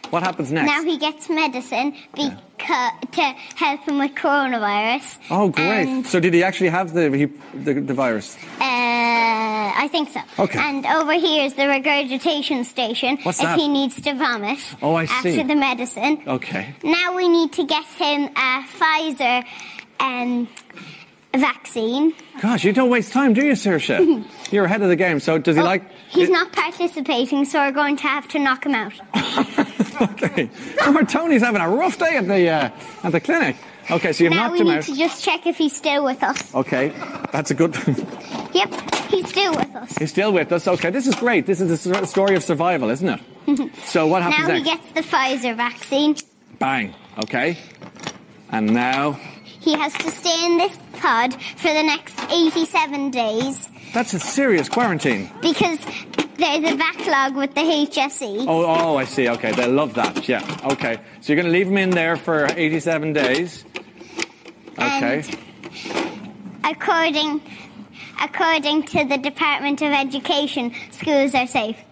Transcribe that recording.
What happens next? Now he gets medicine to help him with coronavirus. Oh, great. So did he actually have the virus? I think so. Okay. And over here is the regurgitation station. What's if that? he needs to vomit. Oh, I see. After the medicine. Okay. Now we need to get him a Pfizer vaccine. Gosh, you don't waste time, do you, Saoirse? You're ahead of the game. So does he He's not participating, so we're going to have to knock him out. Okay. Poor Tony's having a rough day at the clinic. Okay, so you've knocked him out. Now we need to just check if he's still with us. Okay, that's a good... Yep, he's still with us. He's still with us. Okay, this is great. This is the story of survival, isn't it? So what happens now next? Now he gets the Pfizer vaccine. Bang. Okay. And now... He has to stay in this pod for the next 87 days. That's a serious quarantine. Because there's a backlog with the HSE. Oh, I see. Okay, they love that. Yeah. Okay. So you're going to leave him in there for 87 days. Okay. And according to the Department of Education, schools are safe.